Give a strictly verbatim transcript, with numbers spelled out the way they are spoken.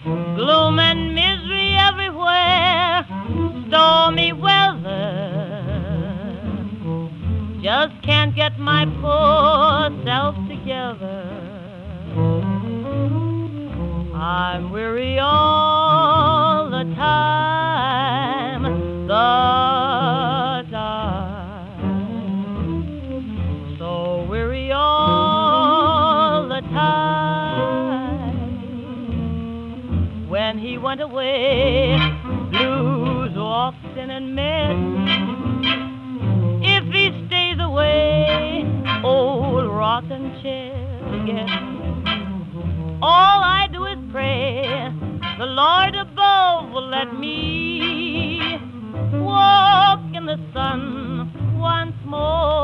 Gloom and misery everywhere, stormy weather. Just can't get my poor self together. I'm weary all the time, the time. So weary all the time. When he went away, blues walked in and met. If he stays away, old rocking chair again. All I do is pray the Lord above will let me walk in the sun once more.